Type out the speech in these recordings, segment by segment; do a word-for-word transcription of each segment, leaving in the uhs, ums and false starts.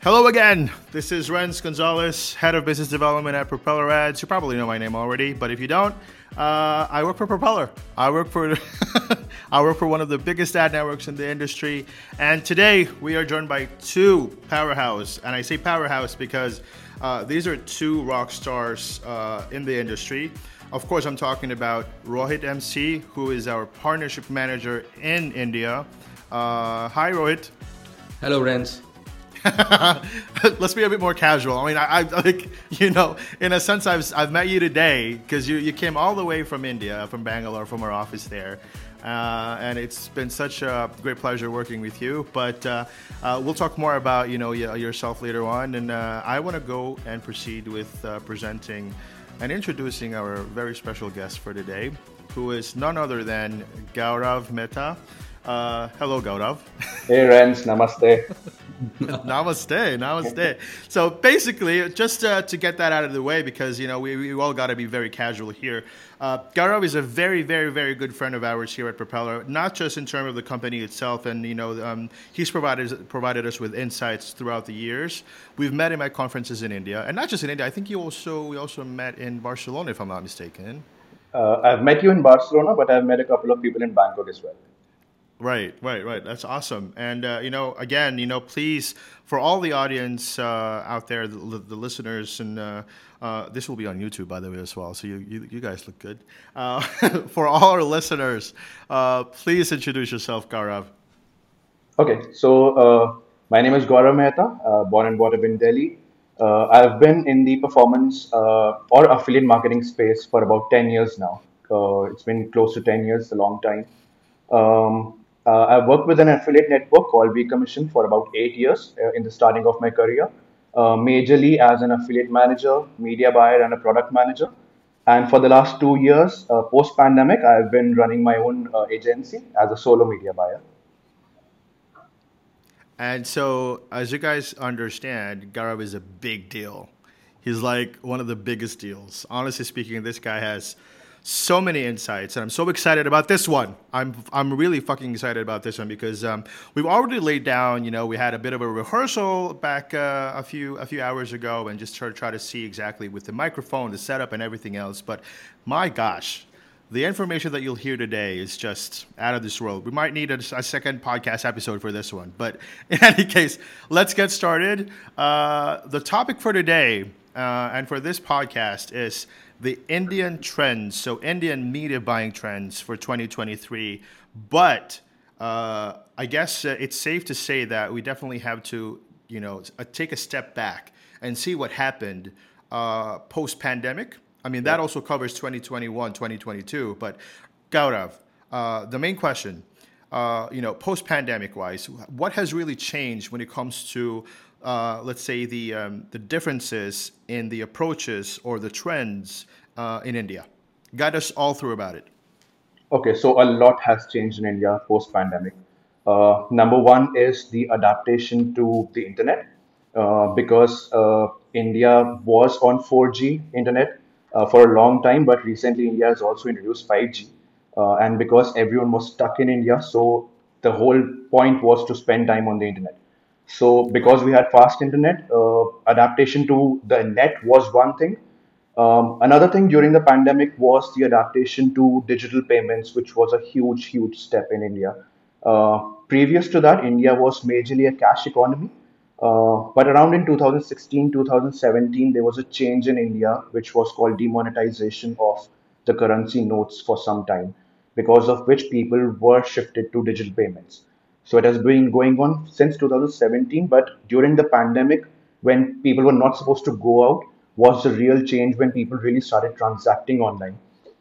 Hello again. This is Renz Gonzalez, Head of Business Development at Propeller Ads. You probably know my name already, but if you don't, uh, I work for Propeller. I work for I work for one of the biggest ad networks in the industry. And today we are joined by two powerhouse, and I say powerhouse because uh, these are two rock stars uh, in the industry. Of course, I'm talking about Rohit M C, who is our partnership manager in India. Uh, hi, Rohit. Hello, Renz. Let's be a bit more casual. I mean, I, I like, you know, in a sense, I've I've met you today because you, you came all the way from India, from Bangalore, from our office there, uh, and it's been such a great pleasure working with you. But uh, uh, we'll talk more about you know yourself later on, and uh, I want to go and proceed with uh, presenting and introducing our very special guest for today, who is none other than Gaurav Mehta. Uh, hello, Gaurav. Hey, Renz. Namaste. Namaste, namaste. So basically, just uh, to get that out of the way, because you know we, we all got to be very casual here. Uh, Gaurav is a very, very, very good friend of ours here at Propeller. Not just in terms of the company itself, and you know um, he's provided provided us with insights throughout the years. We've met him at conferences in India, and not just in India. I think you also we also met in Barcelona, if I'm not mistaken. Uh, I've met you in Barcelona, but I've met a couple of people in Bangkok as well. Right, right, right. That's awesome. And, uh, you know, again, you know, please, for all the audience uh, out there, the, the listeners, and uh, uh, this will be on YouTube, by the way, as well. So you, you, you guys look good. Uh, for all our listeners, uh, please introduce yourself, Gaurav. Okay, so uh, my name is Gaurav Mehta, uh, born and brought up in Delhi. Uh, I've been in the performance uh, or affiliate marketing space for about ten years now. Uh, it's been close to ten years, a long time. Um, Uh, I've worked with an affiliate network called V Commission for about eight years uh, in the starting of my career, uh, majorly as an affiliate manager, media buyer, and a product manager. And for the last two years, uh, post pandemic, I've been running my own uh, agency as a solo media buyer. And so, as you guys understand, Gaurav is a big deal. He's like one of the biggest deals. Honestly speaking, this guy has so many insights, and I'm so excited about this one. I'm I'm really fucking excited about this one because um, we've already laid down. You know, we had a bit of a rehearsal back uh, a few a few hours ago, and just try try to see exactly with the microphone, the setup, and everything else. But my gosh, the information that you'll hear today is just out of this world. We might need a, a second podcast episode for this one. But in any case, let's get started. Uh, the topic for today uh, and for this podcast is the Indian trends, so Indian media buying trends for twenty twenty-three. But uh, I guess uh, it's safe to say that we definitely have to, you know, uh, take a step back and see what happened uh, post-pandemic. I mean, that also covers twenty twenty-one, twenty twenty-two. But Gaurav, uh, the main question, uh, you know, post-pandemic wise, what has really changed when it comes to, uh, let's say, the um, the differences in the approaches or the trends uh, in India? Guide us all through about it. Okay, so a lot has changed in India post pandemic. Uh, number one is the adaptation to the internet, uh, because uh, India was on four G internet uh, for a long time, but recently India has also introduced five G. Uh, and because everyone was stuck in India, so the whole point was to spend time on the internet. So because we had fast internet, uh, adaptation to the net was one thing. Um, another thing during the pandemic was the adaptation to digital payments, which was a huge, huge step in India. Uh, previous to that, India was majorly a cash economy. Uh, but around in two thousand sixteen, two thousand seventeen, there was a change in India, which was called demonetization of the currency notes for some time, because of which people were shifted to digital payments. So it has been going on since two thousand seventeen, but during the pandemic, when people were not supposed to go out, was the real change when people really started transacting online.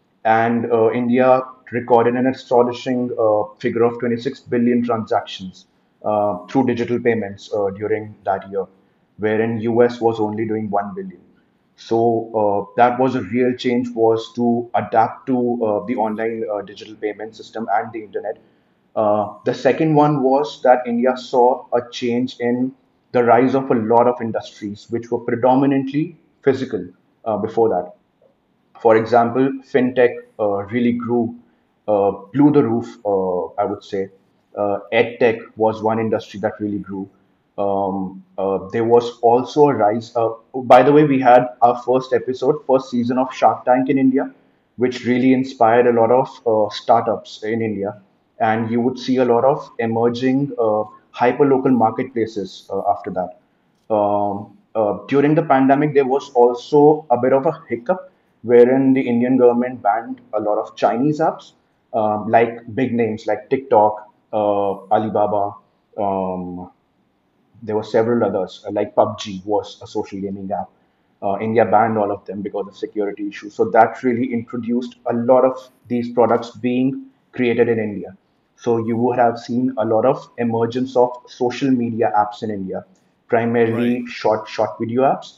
And uh, India recorded an astonishing uh, figure of twenty-six billion transactions uh, through digital payments uh, during that year, wherein U S was only doing one billion. So uh, that was a real change, was to adapt to uh, the online uh, digital payment system and the internet. Uh, the second one was that India saw a change in the rise of a lot of industries which were predominantly physical uh, before that. For example, fintech uh, really grew, uh, blew the roof, uh, I would say. Uh, EdTech was one industry that really grew. Um, uh, there was also a rise. Uh, by the way, we had our first episode, first season of Shark Tank in India, which really inspired a lot of uh, startups in India. And you would see a lot of emerging uh, hyper-local marketplaces uh, after that. Um, uh, during the pandemic, there was also a bit of a hiccup wherein the Indian government banned a lot of Chinese apps, um, like big names like TikTok, uh, Alibaba. Um, there were several others, uh, like P U B G was a social gaming app. Uh, India banned all of them because of security issues. So that really introduced a lot of these products being created in India. So you would have seen a lot of emergence of social media apps in India, Right. primarily short short video apps.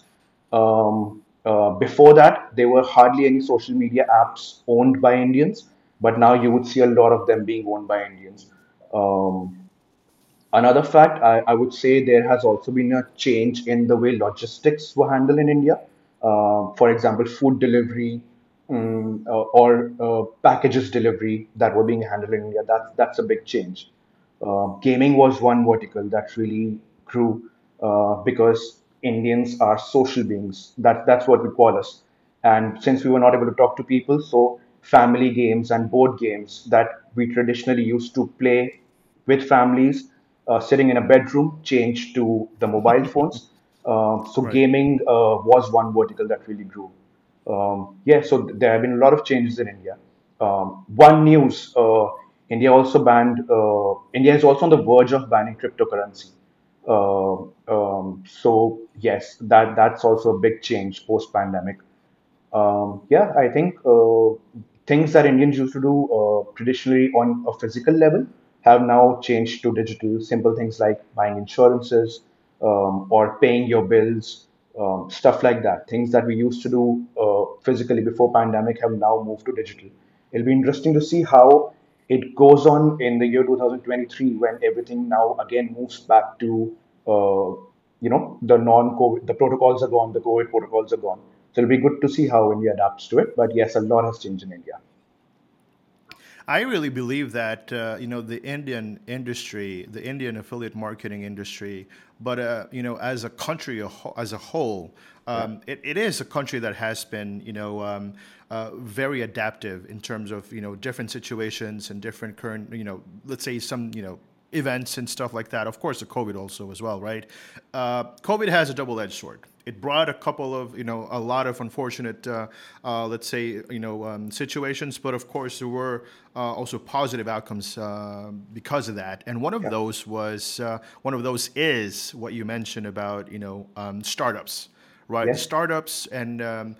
Um, uh, before that, there were hardly any social media apps owned by Indians, but now you would see a lot of them being owned by Indians. Um, Another fact, I, I would say there has also been a change in the way logistics were handled in India. Uh, for example, food delivery um, uh, or uh, packages delivery that were being handled in India. That's that's a big change. Uh, gaming was one vertical that really grew uh, because Indians are social beings. That that's what we call us. And since we were not able to talk to people, so family games and board games that we traditionally used to play with families uh, sitting in a bedroom changed to the mobile phones. Uh, so Right. gaming uh, was one vertical that really grew. Um, yeah, so th- there have been a lot of changes in India. Um, one news: uh, India also banned. Uh, India is also on the verge of banning cryptocurrency. Uh, um, so yes, that that's also a big change post pandemic. Um, yeah, I think uh, things that Indians used to do uh, traditionally on a physical level have now changed to digital. Simple things like buying insurances um, or paying your bills, um, stuff like that. Things that we used to do uh, physically before pandemic have now moved to digital. It'll be interesting to see how it goes on in the year two thousand twenty-three when everything now again moves back to uh, you know the non-COVID, the protocols are gone, the COVID protocols are gone. So it'll be good to see how India adapts to it. But yes, a lot has changed in India. I really believe that uh, you know the Indian industry, the Indian affiliate marketing industry, but uh, you know as a country a whole- as a whole, Yeah. um, it, it is a country that has been you know um, uh, very adaptive in terms of you know different situations and different current you know let's say some you know events and stuff like that. Of course, the COVID also as well, right? Uh, COVID has a double-edged sword. It brought a couple of, you know, a lot of unfortunate, uh, uh, let's say, you know, um, situations. But of course, there were uh, also positive outcomes uh, because of that. And one of Yeah. those was, uh, one of those is what you mentioned about, you know, um, startups, right? Yes. Startups and um,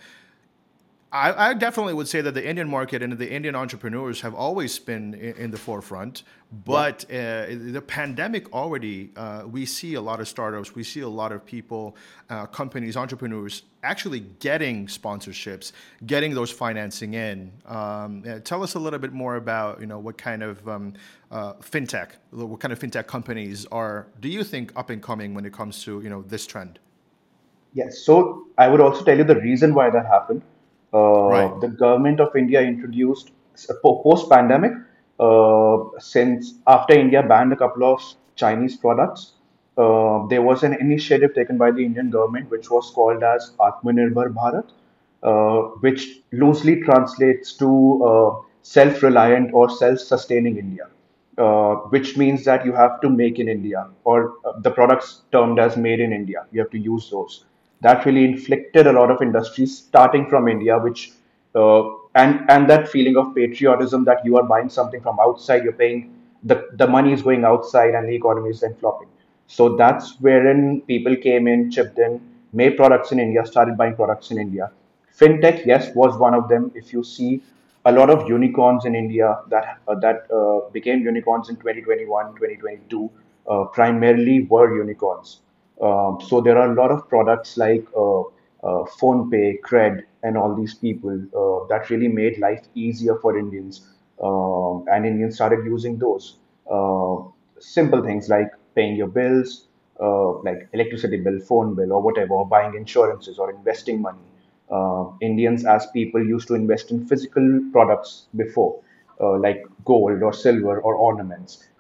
I, I definitely would say that the Indian market and the Indian entrepreneurs have always been in, in the forefront, Yeah. but uh, the pandemic already, uh, we see a lot of startups, we see a lot of people, uh, companies, entrepreneurs actually getting sponsorships, getting those financing in. Um, uh, tell us a little bit more about, you know, what kind of um, uh, fintech, what kind of fintech companies are, do you think up and coming when it comes to, you know, this trend? Yes. So I would also tell you the reason why that happened. Right. Uh, the government of India introduced post pandemic, uh, since after India banned a couple of Chinese products, uh, there was an initiative taken by the Indian government which was called as Atmanirbhar Bharat, uh, which loosely translates to uh, self reliant or self sustaining India, uh, which means that you have to make in India or uh, the products termed as made in India. You have to use those. That really inflicted a lot of industries starting from India, which uh, and and that feeling of patriotism that you are buying something from outside, you're paying the the money is going outside and the economy is then flopping. So that's wherein people came in, chipped in, made products in India, started buying products in India. Fintech, yes, was one of them. If you see a lot of unicorns in India that uh, that uh, became unicorns in twenty twenty-one, twenty twenty-two, uh, primarily were unicorns. Um, so there are a lot of products like uh, uh, PhonePe, Cred, and all these people uh, that really made life easier for Indians, um, and Indians started using those. Uh, Simple things like paying your bills, uh, like electricity bill, phone bill, or whatever, or buying insurances or investing money. Uh, Indians, as people, used to invest in physical products before, uh, like gold or silver or ornaments.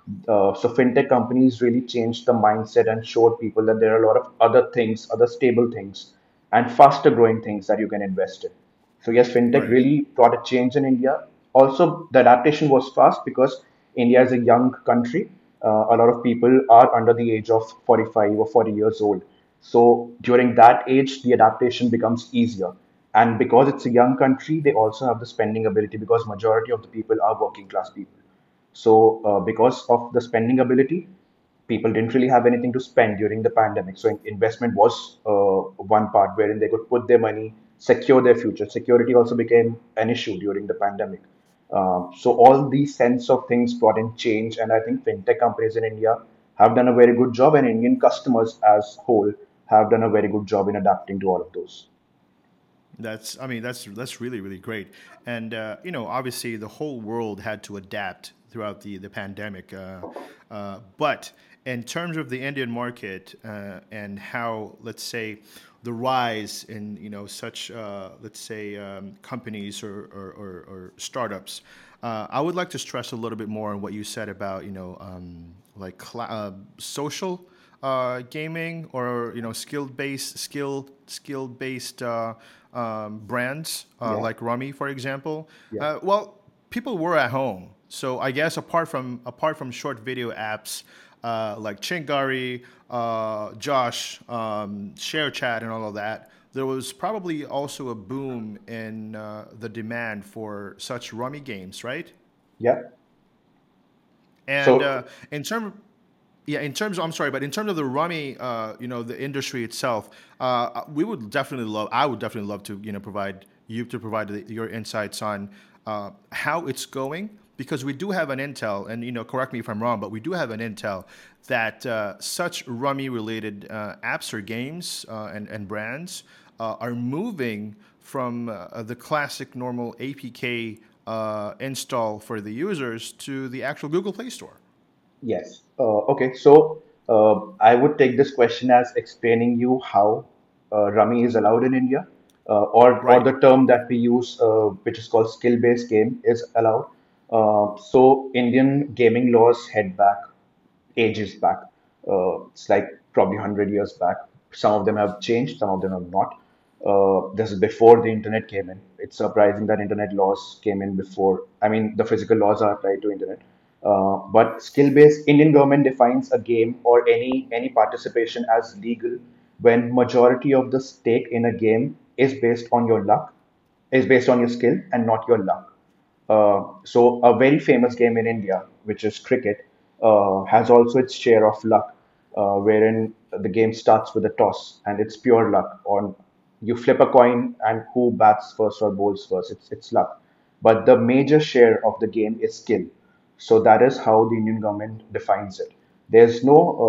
Uh, so fintech companies really changed the mindset and showed people that there are a lot of other things, other stable things, and faster growing things that you can invest in. So yes, fintech Right. really brought a change in India. Also, the adaptation was fast because India is a young country. Uh, a lot of people are under the age of forty-five or forty years old. So during that age, the adaptation becomes easier. And because it's a young country, they also have the spending ability because majority of the people are working class people. So, uh, because of the spending ability, people didn't really have anything to spend during the pandemic. So, in- investment was uh, one part wherein they could put their money, secure their future. Security also became an issue during the pandemic. Um, so, all these sense of things brought in change, and I think fintech companies in India have done a very good job, and Indian customers as whole have done a very good job in adapting to all of those. That's, I mean, that's that's really really great, and uh, you know, obviously the whole world had to adapt throughout the the pandemic. Uh, uh, but in terms of the Indian market uh, and how, let's say, the rise in you know such uh, let's say um, companies or or, or, or startups, uh, I would like to stress a little bit more on what you said about you know um, like cl- uh, social uh, gaming or you know skill based skill skill based uh, um, brands uh, Yeah, like Rummy, for example. yeah, Uh, well, people were at home, so I guess apart from apart from short video apps uh, like Chingari, uh, Josh, um, ShareChat, and all of that, there was probably also a boom in uh, the demand for such Rummy games, right? yeah. And uh, So in terms yeah, in terms, I'm sorry, but in terms of the rummy, uh, you know, the industry itself, uh, we would definitely love. I would definitely love to, you know, provide you to provide the, your insights on uh, how it's going because we do have an intel, and you know, correct me if I'm wrong, but we do have an intel that uh, such rummy-related uh, apps or games uh, and and brands uh, are moving from uh, the classic normal A P K uh, install for the users to the actual Google Play Store. yes. Uh, okay. So uh, I would take this question as explaining you how uh, Rummy is allowed in India, uh, or or Right. the term that we use, uh, which is called skill-based game, is allowed. Uh, so Indian gaming laws head back ages back. Uh, it's like probably one hundred years back. Some of them have changed, some of them have not. Uh, this is before the internet came in. It's surprising that internet laws came in before. I mean, the physical laws are applied to internet. Uh, but skill-based, Indian government defines a game or any any participation as legal when majority of the stake in a game is based on your luck, is based on your skill and not your luck. Uh, so a very famous game in India, which is cricket, uh, has also its share of luck, uh, wherein the game starts with a toss and it's pure luck. On you flip a coin and who bats first or bowls first, it's it's luck. But the major share of the game is skill. So that is how the Indian government defines it. There's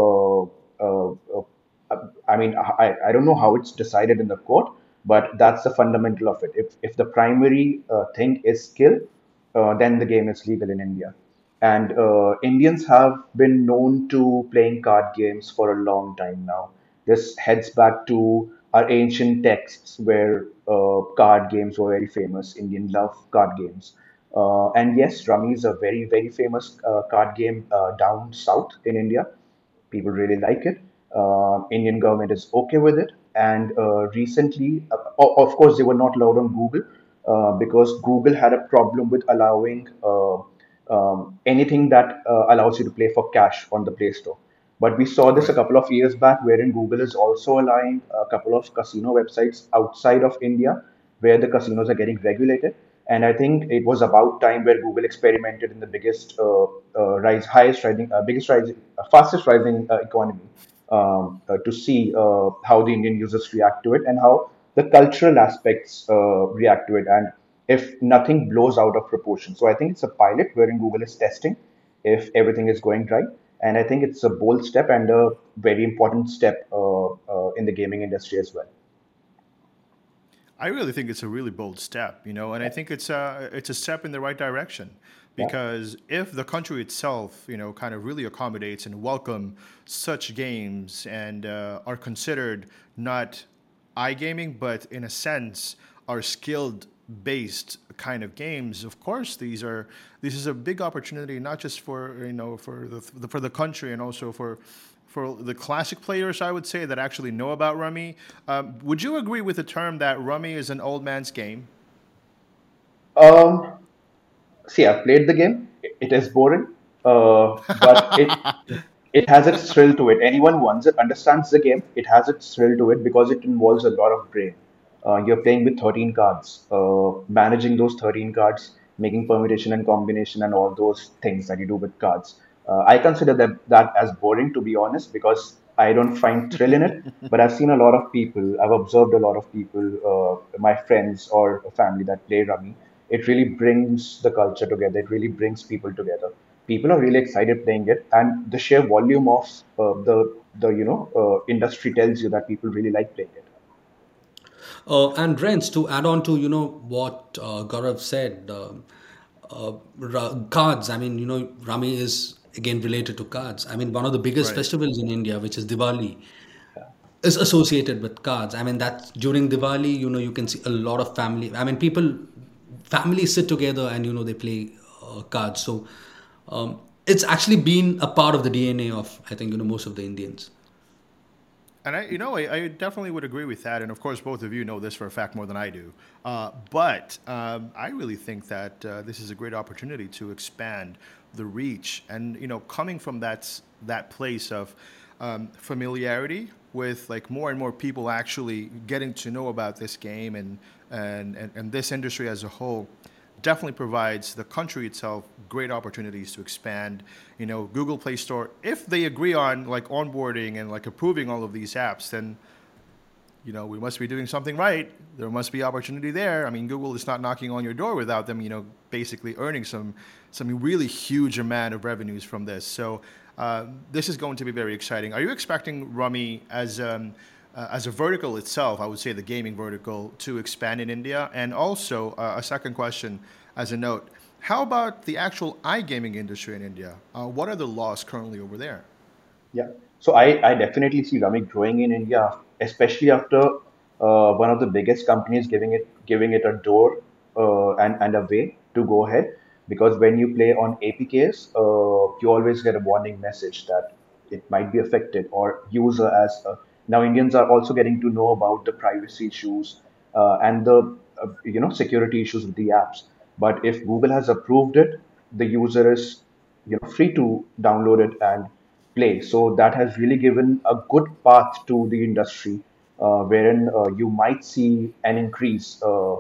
no uh, uh, uh, uh, I mean, I, I don't know how it's decided in the court, but that's the fundamental of it. If, if the primary uh, thing is skill, uh, then the game is legal in India. And uh, Indians have been known to playing card games for a long time now. This heads back to our ancient texts where uh, card games were very famous. Indian love card games. Uh, and yes, Rummy is a very, very famous uh, card game uh, down south in India. People really like it. Uh, Indian government is okay with it. And uh, recently, uh, of course, they were not allowed on Google uh, because Google had a problem with allowing uh, um, anything that uh, allows you to play for cash on the Play Store. But we saw this a Right. couple of years back, wherein Google is also allowing a couple of casino websites outside of India where the casinos are getting regulated. And I think it was about time where Google experimented in the biggest, uh, uh, rise, highest rising, uh, biggest rising, uh, fastest rising uh, economy um, uh, to see uh, how the Indian users react to it and how the cultural aspects uh, react to it, and if nothing blows out of proportion. So I think it's a pilot wherein Google is testing if everything is going right, and I think it's a bold step and a very important step uh, uh, in the gaming industry as well. I really think it's a really bold step, you know, and I Yeah, think it's a it's a step in the right direction yeah, because if the country itself, you know, kind of really accommodates and welcome such games and uh, are considered not iGaming, but in a sense are skilled based kind of games, of course, these are this is a big opportunity not just for you know for the for the country and also for for the classic players. I would say that actually know about Rummy. Um, would you agree with the term that Rummy is an old man's game? Um, See, I've played the game. It it is boring, uh, but it it has its thrill to it. Anyone who wants it understands the game. It has its thrill to it because it involves a lot of brain. Uh, you're playing with thirteen cards, uh, managing those thirteen cards, making permutation and combination, and all those things that you do with cards. Uh, I consider that that as boring, to be honest, because I don't find thrill in it. But I've seen a lot of people. I've observed a lot of people, uh, my friends or family that play Rummy. It really brings the culture together. It really brings people together. People are really excited playing it, and the sheer volume of uh, the the you know uh, industry tells you that people really like playing it. Uh, and Renz, to add on to you know what uh, Gaurav said, um uh, ra- cards. I mean, you know, Rami is again related to cards. I mean, one of the biggest Right. festivals in India, which is Diwali, is associated with cards. I mean, that's during Diwali. You know, you can see a lot of family. I mean, people, families sit together and you know they play uh, cards. So um, it's actually been a part of the D N A of I think you know most of the Indians. And I, you know, I, I definitely would agree with that. And of course, both of you know this for a fact more than I do. Uh, but um, I really think that uh, this is a great opportunity to expand the reach. And you know, coming from that s- that place of um, familiarity with like more and more people actually getting to know about this game and and, and, and this industry as a whole definitely provides the country itself great opportunities to expand. You know, Google Play Store, if they agree on like onboarding and like approving all of these apps, then you know we must be doing something right. There must be opportunity there. I mean, Google is not knocking on your door without them, you know, basically earning some some really huge amount of revenues from this. So uh, this is going to be very exciting. Are you expecting Rummy as um, uh, as a vertical itself? I would say the gaming vertical to expand in India, and also uh, a second question as a note. How about the actual iGaming industry in India? Uh, what are the laws currently over there? Yeah. So I, I definitely see Rummy growing in India, especially after uh, one of the biggest companies giving it giving it a door uh, and, and a way to go ahead. Because when you play on A P Ks, uh, you always get a warning message that it might be affected or user as a, now Indians are also getting to know about the privacy issues uh, and the uh, you know security issues with the apps. But if Google has approved it, the user is you know free to download it and play. So that has really given a good path to the industry, uh, wherein uh, you might see an increase. Uh,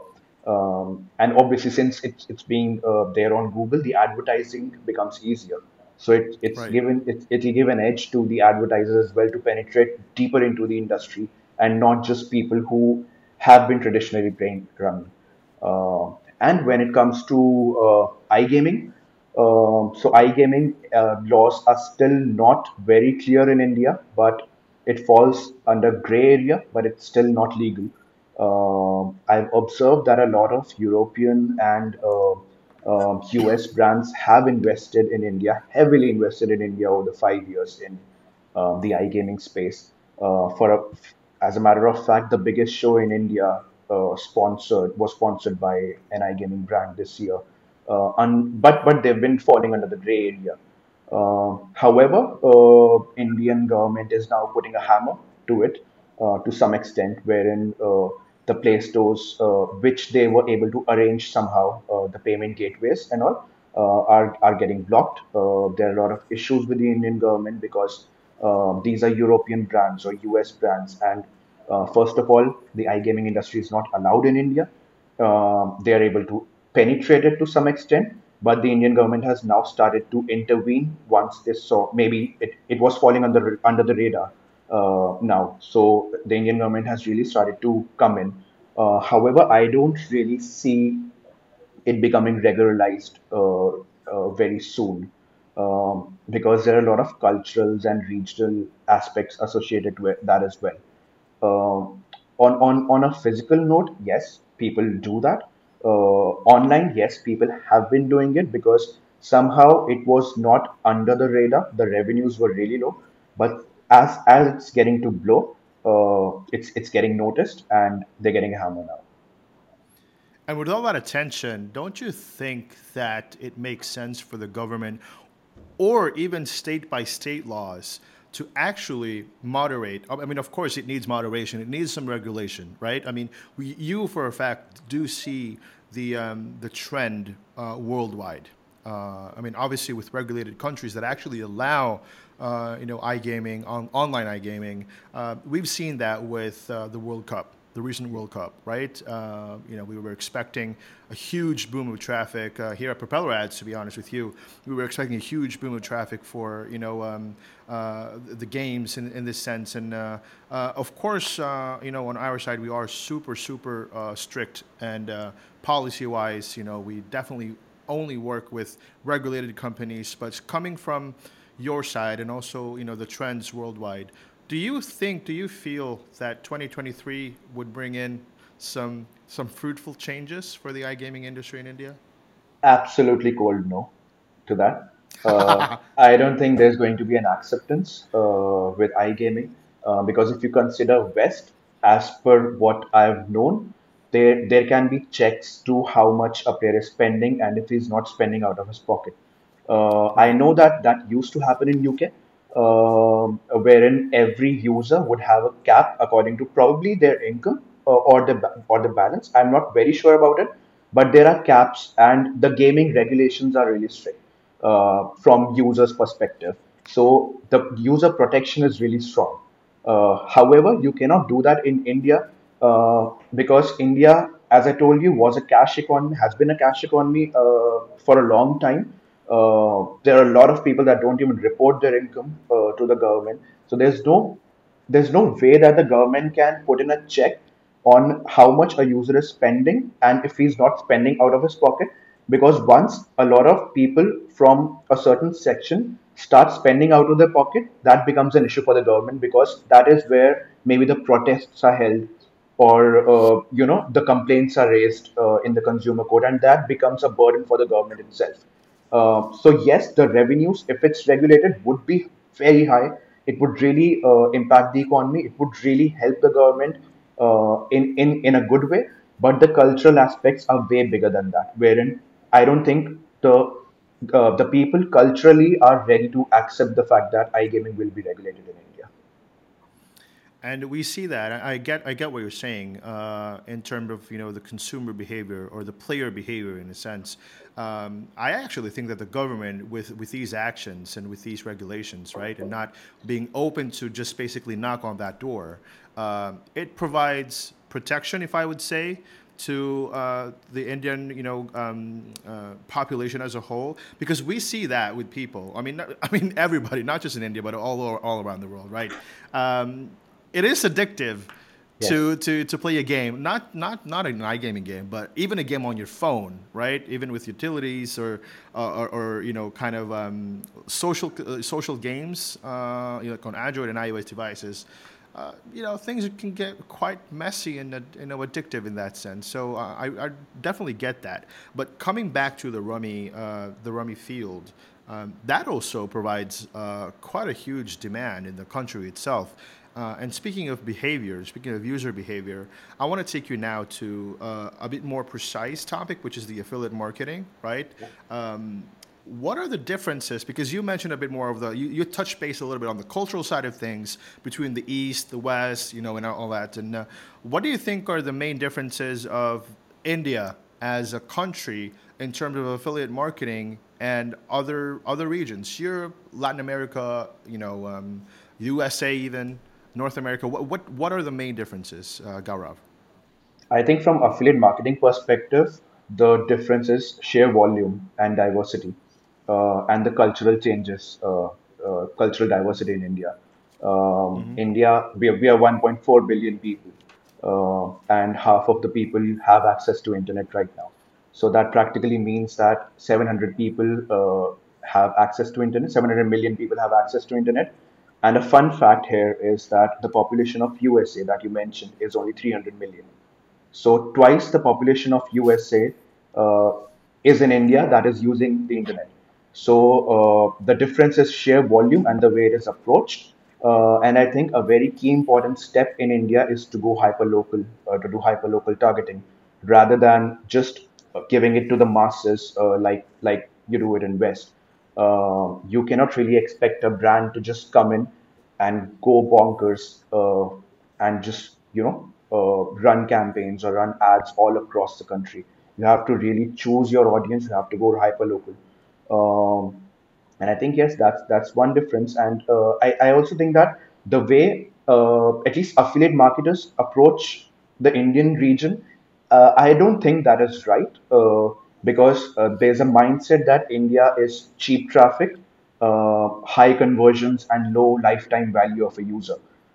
um, and obviously, since it's it's being uh, there on Google, the advertising becomes easier. So it, it's Right. given it, it'll give an edge to the advertisers as well to penetrate deeper into the industry and not just people who have been traditionally playing Rummy. Uh, and when it comes to uh, iGaming, um, so iGaming uh, laws are still not very clear in India, but it falls under gray area, but it's still not legal. Um, I've observed that a lot of European and uh, um, U S brands have invested in India, heavily invested in India over the five years in uh, the iGaming space. Uh, for a, as a matter of fact, the biggest show in India uh, sponsored was sponsored by an iGaming brand this year. Uh, un, but but they've been falling under the gray area. Uh, however, uh, Indian government is now putting a hammer to it uh, to some extent, wherein uh, the Play Stores, uh, which they were able to arrange somehow, uh, the payment gateways and all, uh, are are getting blocked. Uh, there are a lot of issues with the Indian government because uh, these are European brands or U S brands, and uh, first of all, the iGaming industry is not allowed in India. Um, they are able to penetrate it to some extent, but the Indian government has now started to intervene once they saw maybe it, it was falling under under the radar uh, now. So the Indian government has really started to come in. Uh, however, I don't really see it becoming regularized uh, uh, very soon um, because there are a lot of culturals and regional aspects associated with that as well. Um, on, on, on a physical note, yes, people do that. Uh, online, yes, people have been doing it because somehow it was not under the radar. The revenues were really low, but as as it's getting to blow, uh, it's it's getting noticed and they're getting a hammer now. And with all that attention, don't you think that it makes sense for the government or even state by state laws to actually moderate? I mean, of course, it needs moderation. It needs some regulation, right? I mean, we, you for a fact do see the um, the trend uh, worldwide. Uh, I mean, obviously, with regulated countries that actually allow, uh, you know, iGaming, on, online iGaming, uh, we've seen that with uh, the World Cup, the recent World Cup, right? Uh, you know, we were expecting a huge boom of traffic uh, here at Propeller Ads. To be honest with you, we were expecting a huge boom of traffic for you know um, uh, the games in, in this sense, and uh, uh, of course, uh, you know, on our side, we are super, super uh, strict and uh, policy-wise, you know, we definitely only work with regulated companies. But coming from your side and also, you know, the trends worldwide, do you think, do you feel that twenty twenty-three would bring in some some fruitful changes for the iGaming industry in India? Absolutely cold no to that. Uh, I don't think there's going to be an acceptance uh, with iGaming uh, because if you consider West, as per what I've known, there there can be checks to how much a player is spending and if he's not spending out of his pocket. Uh, I Right. know that that used to happen in U K, um, wherein every user would have a cap according to probably their income uh, or the ba- or the balance. I'm not very sure about it, but there are caps, and the gaming regulations are really strict uh, from users' perspective. So the user protection is really strong. Uh, however, you cannot do that in India uh, because India, as I told you, was a cash economy, has been a cash economy uh, for a long time. Uh, there are a lot of people that don't even report their income uh, to the government. So there's no there's no way that the government can put in a check on how much a user is spending and if he's not spending out of his pocket, because once a lot of people from a certain section start spending out of their pocket, that becomes an issue for the government, because that is where maybe the protests are held, or uh, you know the complaints are raised uh, in the consumer court, and that becomes a burden for the government itself. Uh, so yes, the revenues, if it's regulated, would be very high. It would really uh, impact the economy. It would really help the government uh, in in in a good way. But the cultural aspects are way bigger than that. Wherein I don't think the uh, the people culturally are ready to accept the fact that iGaming will be regulated in India. And we see that. I I get, I get what you're saying uh, in terms of you know the consumer behavior or the player behavior in a sense. Um, I actually think that the government, with with these actions and with these regulations, right, and not being open to just basically knock on that door, uh, it provides protection, if I would say, to uh, the Indian, you know, um, uh, population as a whole, because we see that with people. I mean, not- I mean everybody, not just in India, but all o- all around the world, right? Um, it is addictive to, Yes. to, to play a game, not not not an iGaming game, but even a game on your phone, right? Even with utilities or uh, or, or you know kind of um, social uh, social games, uh, you know, like on Android and iOS devices. Uh, you know, things can get quite messy and uh, you know addictive in that sense. So uh, I, I definitely get that. But coming back to the Rummy, uh, the Rummy field, um, that also provides uh, quite a huge demand in the country itself. Uh, and speaking of behavior, speaking of user behavior, I want to take you now to uh, a bit more precise topic, which is the affiliate marketing, right? Um, what are the differences? Because you mentioned a bit more of the, you, you touched base a little bit on the cultural side of things between the East, the West, you know, and all that. And uh, what do you think are the main differences of India as a country in terms of affiliate marketing and other other regions, Europe, Latin America, you know, um, U S A, even North America? What what, what are the main differences, uh, Gaurav? I think from affiliate marketing perspective, the difference is sheer volume and diversity, uh, and the cultural changes, uh, uh, cultural diversity in India. Um, Hmm. India, we are, we are one point four billion people, uh, and half of the people have access to internet right now. So that practically means that seven hundred people uh, have access to internet. seven hundred million people have access to internet. And a fun fact here is that the population of U S A that you mentioned is only three hundred million. So twice the population of U S A uh, is in India that is using the internet. So uh, the difference is sheer volume and the way it is approached. Uh, and I think a very key important step in India is to go hyper local, uh, to do hyper local targeting. rather than just uh, giving it to the masses uh, like like you do it in West. Uh, you cannot really expect a brand to just come in and go bonkers uh, and just you know uh, run campaigns or run ads all across the country. You have to really choose your audience. You have to go hyper local. Um, and I think yes, that's that's one difference. And uh, I I also think that the way uh, at least affiliate marketers approach the Indian region, uh, I don't think that is right uh, because uh, there's a mindset that India is cheap traffic, uh, high conversions, and low lifetime value of a user.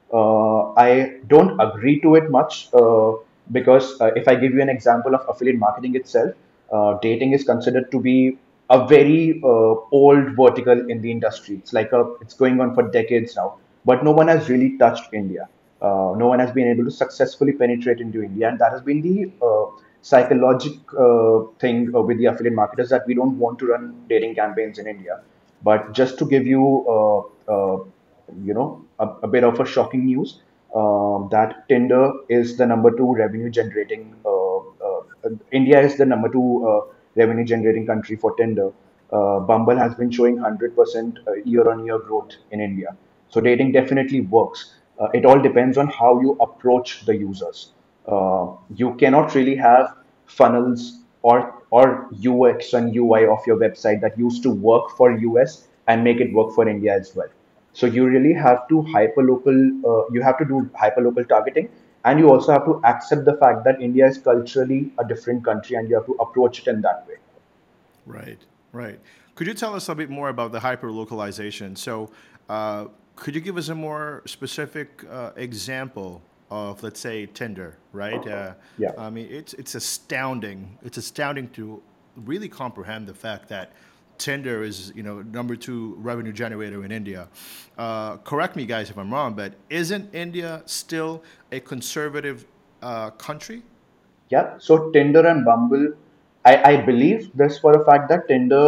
Uh, I don't agree to it much uh, because uh, if I give you an example of affiliate marketing itself, uh, dating is considered to be a very uh, old vertical in the industry. It's like a, it's going on for decades now, but no one has really touched India. Uh, no one has been able to successfully penetrate into India, and that has been the uh, psychological uh, thing uh, with the affiliate marketers that we don't want to run dating campaigns in India. But just to give you, uh, uh, you know, a, a bit of a shocking news, um, that Tinder is the number two revenue generating. Uh, uh, India is the number two uh, revenue generating country for Tinder. Uh, Bumble has been showing one hundred percent year on year growth in India. So dating definitely works. Uh, it all depends on how you approach the users. Uh, you cannot really have funnels or or U X and U I of your website that used to work for U S and make it work for India as well. So you really have to hyperlocal. Uh, you have to do hyperlocal targeting, and you also have to accept the fact that India is culturally a different country, and you have to approach it in that way. Right, right. Could you tell us a bit more about the hyper localization? So, uh, could you give us a more specific uh, example of, let's say, Tinder? Right. Uh, Yeah. I mean, it's it's astounding. It's astounding to really comprehend the fact that Tinder is, you know, number two revenue generator in India. Uh, correct me, guys, if I'm wrong, but isn't India still a conservative uh, country? Yeah, so Tinder and Bumble, I, I believe this for a fact that Tinder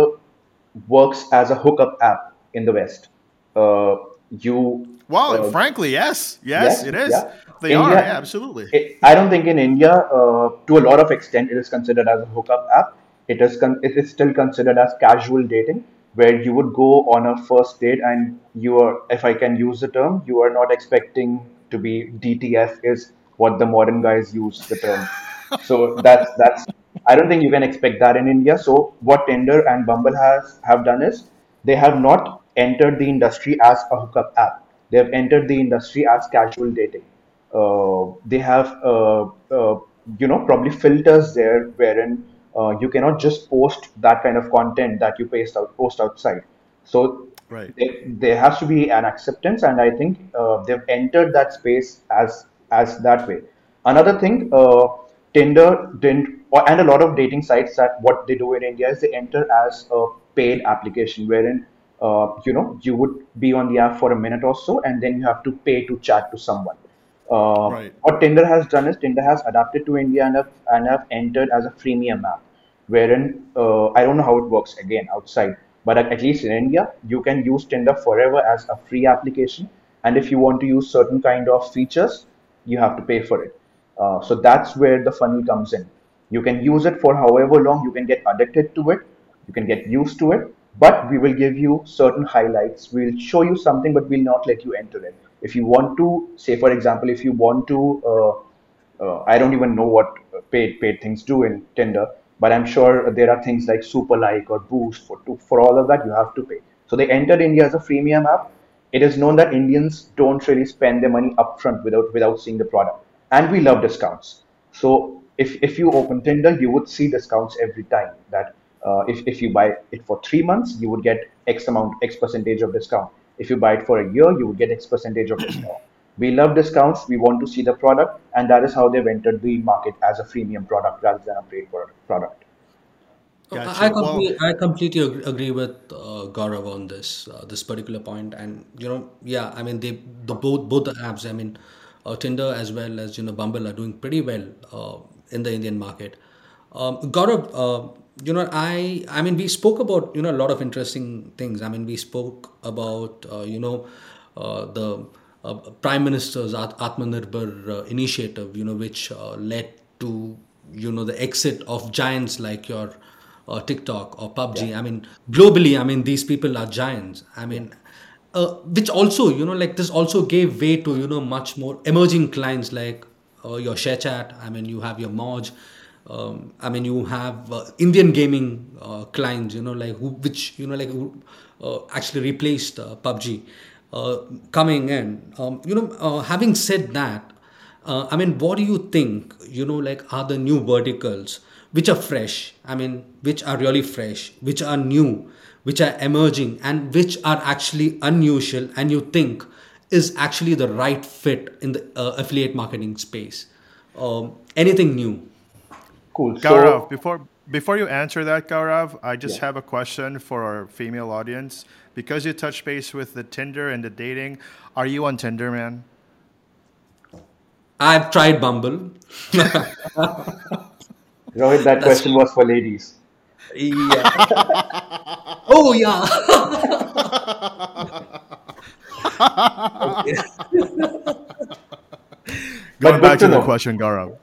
works as a hookup app in the West. Uh, you, Well, uh, frankly, yes, yes, yes, it is. yeah. They are, yeah, India, absolutely. it, I don't think in India, uh, to a lot of extent, it is considered as a hookup app. It is con- it is still considered as casual dating, where you would go on a first date and you are, if I can use the term, you are not expecting to be D T F is what the modern guys use the term. So that's that's I don't think you can expect that in India. So what Tinder and Bumble has have done is they have not entered the industry as a hookup app. They have entered the industry as casual dating. Uh, they have uh, uh, you know probably filters there wherein uh, you cannot just post that kind of content that you post out post outside. So Right. there, there has to be an acceptance, and I think uh, they've entered that space as as that way. Another thing, uh, Tinder didn't, or, and a lot of dating sites that what they do in India is they enter as a paid application, wherein uh, you know you would be on the app for a minute or so, and then you have to pay to chat to someone. Uh, Right. what Tinder has done is Tinder has adapted to India and have, and have entered as a freemium app, wherein uh, I don't know how it works again outside, but at, at least in India, you can use Tinder forever as a free application, and if you want to use certain kind of features, you have to pay for it. Uh, so that's where the funnel comes in. You can use it for however long, you can get addicted to it, you can get used to it, but we will give you certain highlights. We'll show you something, but we'll not let you enter it. If you want to, say for example, if you want to, uh, uh, I don't even know what paid paid things do in Tinder, but I'm sure there are things like Super Like or Boost. For to, for all of that, you have to pay. So they entered India as a freemium app. It is known that Indians don't really spend their money upfront without without seeing the product, and we love discounts. So if if you open Tinder, you would see discounts every time. That uh, if if you buy it for three months, you would get X amount, X percentage of discount. If you buy it for a year, you would get X percentage of discount. We love discounts. We want to see the product, and that is how they've entered the market as a freemium product rather than a paid product. Oh, I I Gotcha. Well, completely, I completely ag- agree with uh, Gaurav on this uh, this particular point, and you know, yeah, I mean, they the both both the apps, I mean, uh, Tinder as well as you know Bumble are doing pretty well uh, in the Indian market. Um, Gaurav, uh, you know, I I mean, we spoke about you know a lot of interesting things. I mean, we spoke about uh, you know uh, the uh, Prime Minister's At- Atmanirbhar uh, initiative, you know, which uh, led to you know the exit of giants like your uh, TikTok or Yeah, PUBG. I mean, globally, I mean these people are giants. I yeah, mean, uh, which also, you know like this also gave way to, you know much more emerging clients like uh, your ShareChat. I mean, you have your Moj. Um, I mean, you have uh, Indian gaming uh, clients, you know, like who, which, you know, like who uh, actually replaced uh, PUBG uh, coming in. Um, you know, uh, having said that, uh, I mean, what do you think, you know, like are the new verticals which are fresh? I mean, which are really fresh, which are new, which are emerging, and which are actually unusual, and you think is actually the right fit in the uh, affiliate marketing space? Um, anything new? cool. Gaurav, So, before before you answer that, Gaurav, I just yeah, have a question for our female audience. Because you touch base with the Tinder and the dating, are you on Tinder, man? I've tried Bumble. Rohit, that That's question was for ladies. yeah. Oh yeah. Okay. Going But good back to to the know. question, Gaurav.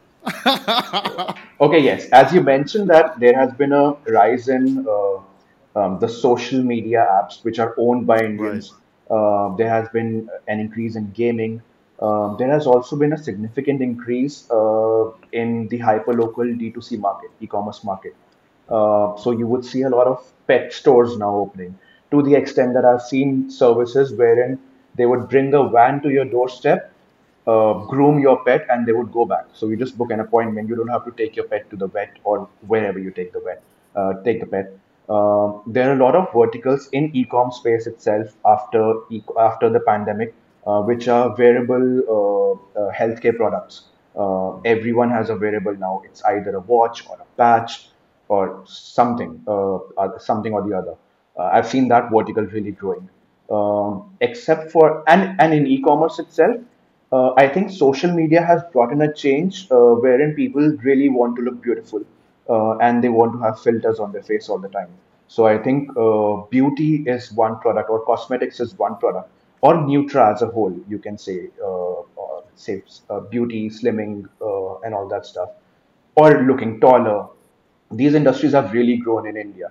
Okay, yes. As you mentioned that there has been a rise in uh, um, the social media apps which are owned by Right. Indians. Uh, there has been an increase in gaming. Um, there has also been a significant increase uh, in the hyperlocal D two C market, e-commerce market. Uh, so you would see a lot of pet stores now opening to the extent that I've seen services wherein they would bring a van to your doorstep, uh, groom your pet, and they would go back. So you just book an appointment. You don't have to take your pet to the vet or wherever you take the vet, uh, take the pet. Um, there are a lot of verticals in e-com space itself after e- after the pandemic, uh, which are wearable uh, uh, healthcare products. Uh, everyone has a wearable now. It's either a watch or a patch or something, uh, uh, something or the other. Uh, I've seen that vertical really growing. Um, except for and and in e-commerce itself, uh, I think social media has brought in a change uh, wherein people really want to look beautiful uh, and they want to have filters on their face all the time. So I think uh, beauty is one product, or cosmetics is one product, or Nutra as a whole. You can say, uh, or say uh, beauty, slimming, uh, and all that stuff, or looking taller. These industries have really grown in India.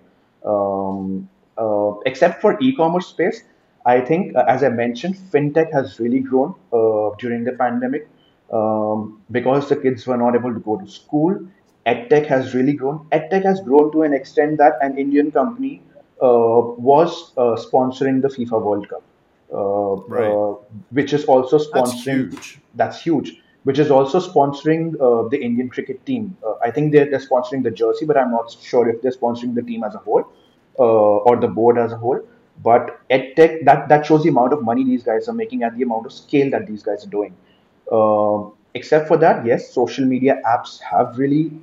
Um, uh, except for e-commerce space, I think, uh, as I mentioned, fintech has really grown uh, during the pandemic um, because the kids were not able to go to school. EdTech has really grown. EdTech has grown to an extent that an Indian company uh, was uh, sponsoring the FIFA World Cup, uh, Right. uh, which is also That's sponsoring. huge. That's huge. Which is also sponsoring uh, the Indian cricket team. Uh, I think they're, they're sponsoring the jersey, but I'm not sure if they're sponsoring the team as a whole uh, or the board as a whole. But EdTech, that that shows the amount of money these guys are making and the amount of scale that these guys are doing. Um, except for that, yes, social media apps have really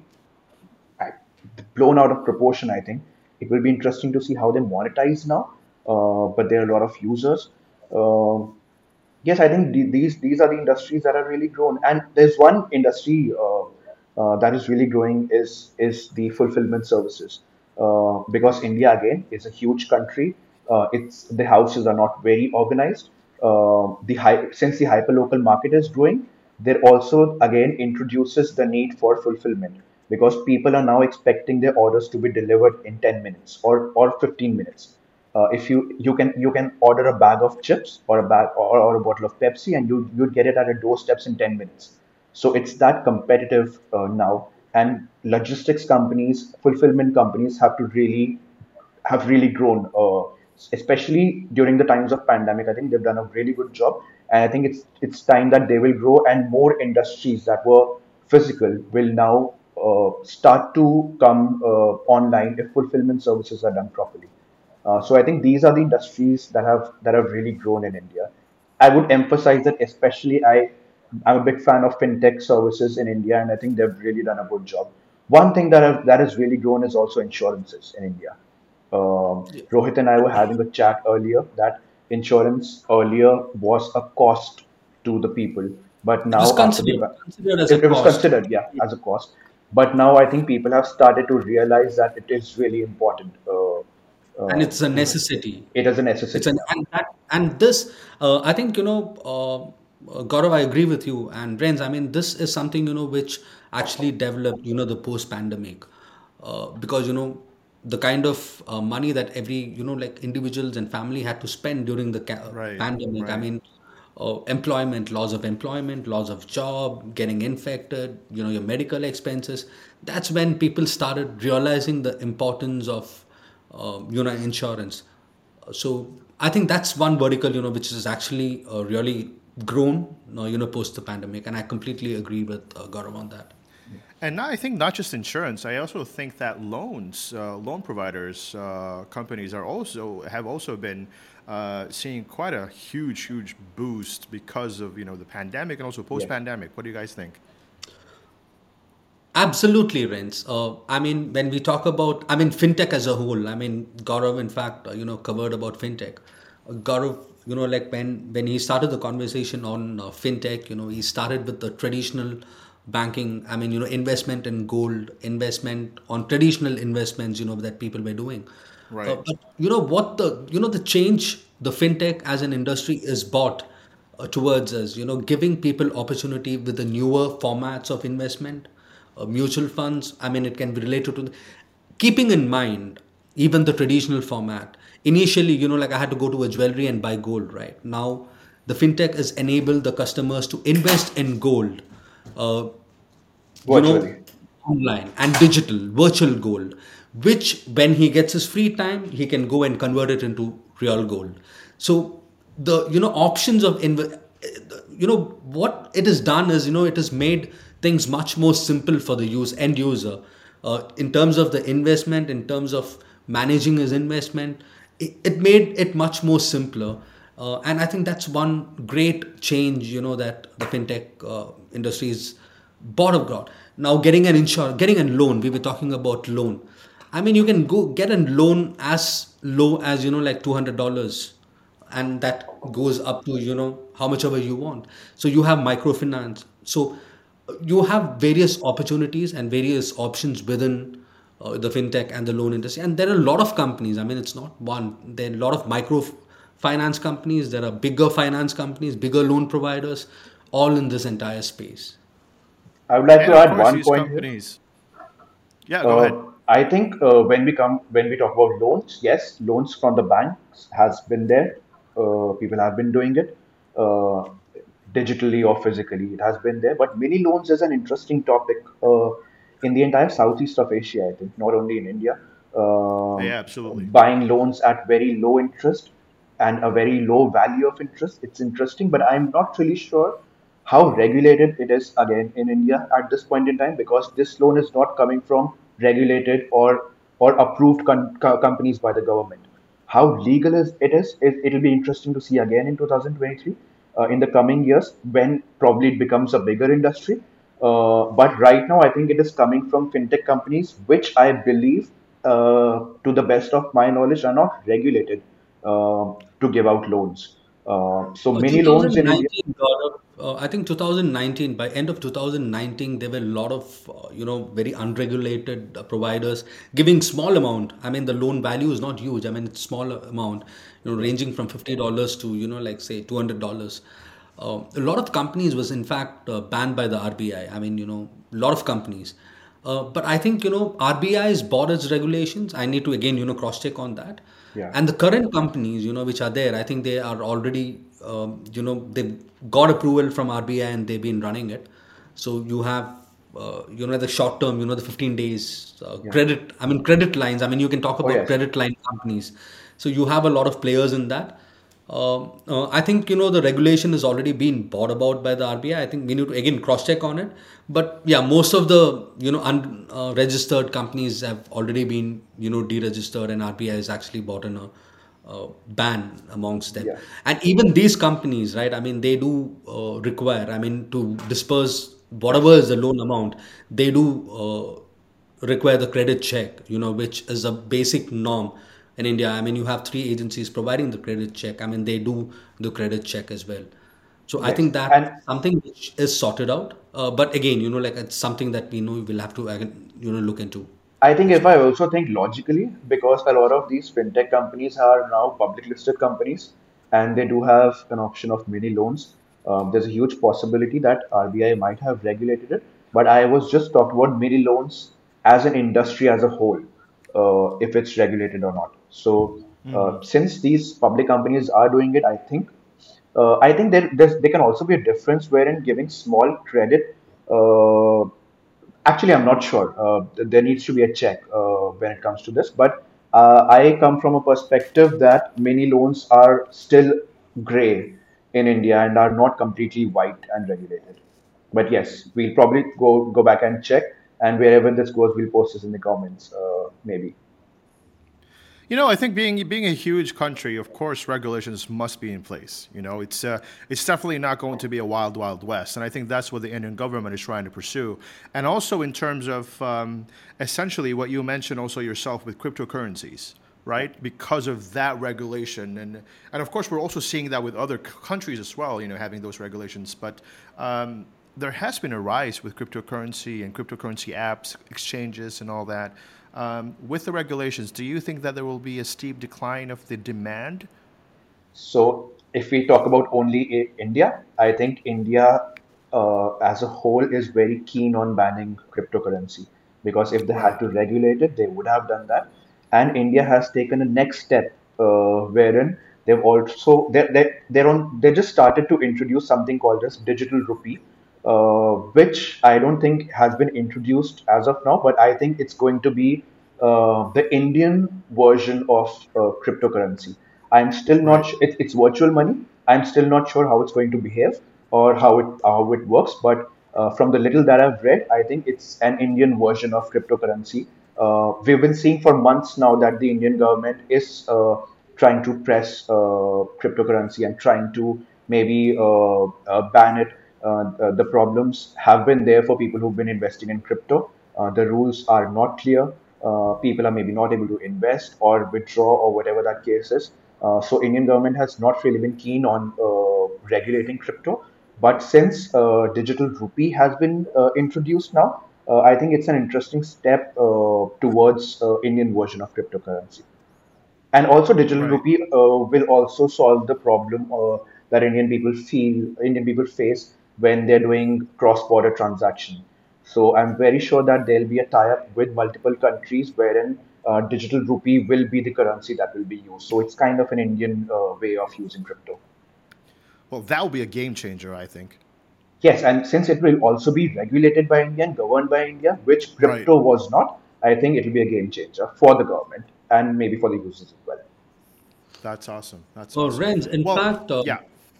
I- blown out of proportion. I think it will be interesting to see how they monetize now. Uh, but there are a lot of users. Um Yes, I think the- these these are the industries that are really grown. And there's one industry uh, uh, that is really growing is is the fulfillment services. Uh, because India again is a huge country. Uh, it's the houses are not very organized. Uh, the hy- since the hyperlocal market is growing, there also again introduces the need for fulfillment because people are now expecting their orders to be delivered in ten minutes or or fifteen minutes. Uh, if you you can you can order a bag of chips or a bag or, or a bottle of Pepsi and you you'd get it at your doorsteps in ten minutes. So it's that competitive uh, now, and logistics companies, fulfillment companies have to really have really grown, uh, especially during the times of pandemic. I think they've done a really good job, and I think it's it's time that they will grow, and more industries that were physical will now uh, start to come uh, online if fulfillment services are done properly. Uh, so I think these are the industries that have that have really grown in India. I would emphasize that especially I I'm a big fan of fintech services in India, and I think they've really done a good job. One thing that have, that has really grown is also insurances in India. Um, Yeah. Rohit and I were having a chat earlier that insurance earlier was a cost to the people, but It was now after the considered considered as a it, it was cost. considered, yeah, as a cost. But now I think people have started to realize that it is really important. Uh, And uh, it's a to necessity. it as a It's necessity. an Yeah. and that and this uh, I think, you know uh, uh, Gaurav, I agree with you, and Renz, I mean, this is something, you know which actually developed, you know, the post-pandemic, uh, because you know the kind of uh, money that every you know like individuals and family had to spend during the ca- Right, pandemic. I right. mean, uh, employment, loss of employment, loss of job, getting infected, you know, your medical expenses. That's when people started realizing the importance of uh, you know insurance. So I think that's one vertical, you know, which is actually uh, really grown, uh, you know, post the pandemic, and I completely agree with uh, Gaurav on that. And now I think not just insurance. I also think that loans, uh, loan providers, uh, companies are also have also been uh, seeing quite a huge, huge boost because of you know the pandemic and also Yes. post-pandemic. What do you guys think? Absolutely, Renz. Uh, I mean, when we talk about, I mean, fintech as a whole. I mean, Gaurav, in fact, uh, you know, covered about fintech. Uh, Gaurav, you know, like when when he started the conversation on uh, fintech, you know, he started with the traditional banking. I mean, you know, investment in gold, investment on traditional investments, you know, that people were doing. Uh, Right. but you know what the you know the change the fintech as an industry is bought uh, towards us, you know, giving people opportunity with the newer formats of investment, uh, mutual funds. I mean, it can be related to, the, keeping in mind even the traditional format. Initially, you know, like I had to go to a jewelry and buy gold. Right now, the fintech has enabled the customers to invest in gold. Uh, you know, Virtually. online and digital virtual gold, which when he gets his free time he can go and convert it into real gold. So the you know options of inv- you know what it has done is, you know, it has made things much more simple for the use end user, uh, in terms of the investment, in terms of managing his investment. It, it made it much more simpler, uh, and I think that's one great change, you know, that the fintech uh, industry is bought of God. Now getting an insurance, getting a loan. We were talking about loan. I mean, you can go get a loan as low as, you know, like two hundred dollars, and that goes up to, you know, how much ever you want. So you have microfinance. So uh, you have various opportunities and various options within uh, the fintech and the loan industry. And there are a lot of companies. I mean, it's not one. There are a lot of micro finance companies. There are bigger finance companies, bigger loan providers, all in this entire space. I would like And to of add course, one these point here. companies. Yeah, go ahead. Uh, I think uh, when we come when we talk about loans, yes, loans from the banks has been there. Uh, people have been doing it uh, digitally or physically. It has been there. But mini loans is an interesting topic uh, in the entire southeast of Asia. I think not only in India. Um, Yeah, absolutely. buying loans at very low interest and a very low value of interest. It's interesting, but I'm not really sure how regulated it is again in India at this point in time, because this loan is not coming from regulated or or approved com- co- companies by the government. How legal is it is it, it'll be interesting to see again in two thousand twenty-three, uh, in the coming years, when probably it becomes a bigger industry. Uh, but right now, I think it is coming from fintech companies, which I believe, uh, to the best of my knowledge, are not regulated uh, to give out loans. Uh, so Uh, many loans in India. twenty nineteen, Gaurav, uh, I think twenty nineteen, by end of twenty nineteen, there were a lot of, uh, you know, very unregulated uh, providers giving small amount. I mean, the loan value is not huge. I mean, it's small amount, you know, Yeah. ranging from fifty dollars to, you know, like say two hundred dollars. Uh, a lot of companies was in fact uh, banned by the R B I. I I mean, you know, a lot of companies. Uh, but I think, you know, R B I's borders regulations, I need to again, you know, cross check on that. Yeah. And the current companies, you know, which are there, I think they are already, um, you know, they've got approval from R B I and they've been running it. So you have, uh, you know, the short term, you know, the fifteen days uh, Yeah. credit, I mean, credit lines. I mean, you can talk Oh about yes. credit line companies. So you have a lot of players in that. Um, uh, I think, you know, the regulation has already been brought about by the R B I. I I think we need to again cross check on it. But yeah, most of the, you know, unregistered uh, companies have already been, you know, deregistered, and R B I has actually bought in a uh, ban amongst them. Yeah. And even these companies, right? I mean, they do uh, require. I mean, to disperse whatever is the loan amount, they do. Uh, require the credit check, you know, which is a basic norm in India. I mean, you have three agencies providing the credit check. I mean, they do the credit check as well. So I Yes. think that's And something which is sorted out. Uh, but again, you know, like it's something that we know we will have to, uh, you know, look into I think as if well. I also think logically, because a lot of these fintech companies are now public listed companies and they do have an option of mini loans, um, there's a huge possibility that R B I might have regulated it. But I was just talking about mini loans as an industry as a whole, uh, if it's regulated or not. So uh, since these public companies are doing it, I think uh, I think there there's, there can also be a difference wherein giving small credit. Uh, actually, I'm not sure. Uh, th- there needs to be a check uh, when it comes to this. But uh, I come from a perspective that many loans are still gray in India and are not completely white and regulated. But yes, we'll probably go go back and check, and wherever this goes, we'll post this in the comments, uh, maybe. You know, I think being being a huge country, of course, regulations must be in place. You know, it's uh, it's definitely not going to be a wild, wild west, and I think that's what the Indian government is trying to pursue. And also in terms of um, essentially what you mentioned also yourself with cryptocurrencies, right? Because of that regulation, and and of course we're also seeing that with other c- countries as well. You know, having those regulations, but. Um, there has been a rise with cryptocurrency and cryptocurrency apps, exchanges, and all that. Um, with the regulations, do you think that there will be a steep decline of the demand? So if we talk about only I- India, I think India uh, as a whole is very keen on banning cryptocurrency because if they had Right. to regulate it, they would have done that. And India has taken a next step uh, wherein they've also they they they're on they just started to introduce something called as digital rupee, uh, which I don't think has been introduced as of now, but I think it's going to be uh, the Indian version of uh, cryptocurrency. I'm still not Right. sure. It, it's virtual money. I'm still not sure how it's going to behave or how it how it works. But uh, from the little that I've read, I think it's an Indian version of cryptocurrency. Uh, we've been seeing for months now that the Indian government is uh, trying to press uh, cryptocurrency and trying to maybe uh, uh, ban it. Uh, uh, the problems have been there for people who've been investing in crypto. Uh, the rules are not clear. Uh, people are maybe not able to invest or withdraw or whatever that case is. Uh, so Indian government has not really been keen on uh, regulating crypto. But since uh, digital rupee has been uh, introduced now, uh, I think it's an interesting step uh, towards uh, Indian version of cryptocurrency. And also, digital Right. rupee uh, will also solve the problem uh, that Indian people feel, Indian people face when they're doing cross-border transaction. So I'm very sure that there'll be a tie-up with multiple countries wherein uh, digital rupee will be the currency that will be used. So it's kind of an Indian uh, way of using crypto. Well, that will be a game changer, I think. Yes, and since it will also be regulated by India and governed by India, which Right. crypto was not, I think it will be a game changer for the government and maybe for the users as well. That's awesome. That's Uh, awesome. Renz, in Well, fact, uh, yeah.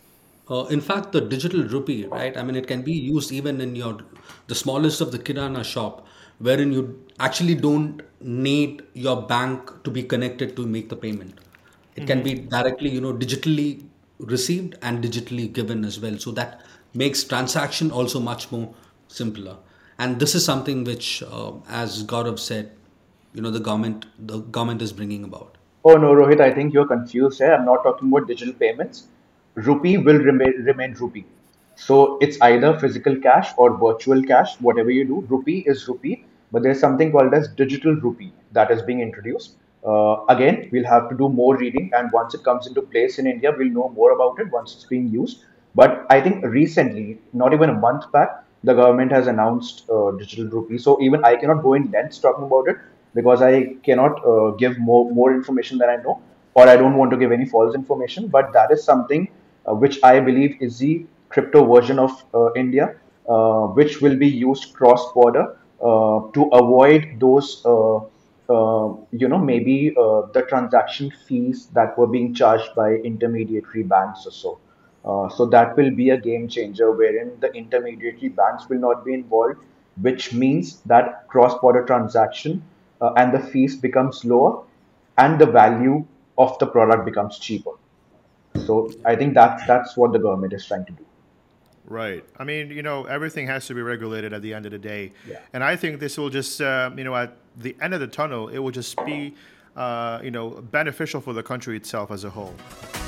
uh, in fact, the digital rupee, right? I mean, it can be used even in your the smallest of the kirana shop, wherein you actually don't need your bank to be connected to make the payment. It can be directly, you know, digitally received and digitally given as well. So that makes transaction also much more simpler. And this is something which, uh, as Gaurav said, you know, the government the government is bringing about. Oh no, Rohit, I think you're confused here. I'm not talking about digital payments. Rupee will remain remain rupee. So it's either physical cash or virtual cash, whatever you do. Rupee is rupee, but there's something called as digital rupee that is being introduced. Uh, again, we'll have to do more reading, and once it comes into place in India, we'll know more about it once it's being used. But I think recently, not even a month back, the government has announced uh, digital rupee. So even I cannot go in lengths talking about it because I cannot uh, give more more information than I know, or I don't want to give any false information. But that is something uh, which I believe is the crypto version of uh, India, uh, which will be used cross border uh, to avoid those. Uh, uh, you know, maybe uh, the transaction fees that were being charged by intermediary banks or so. Uh, so that will be a game changer wherein the intermediary banks will not be involved, which means that cross-border transaction uh, and the fees becomes lower and the value of the product becomes cheaper. So I think that's that's what the government is trying to do. Right. I mean, you know, everything has to be regulated at the end of the day, Yeah. and I think this will just, uh, you know, at the end of the tunnel, it will just be, uh, you know, beneficial for the country itself as a whole.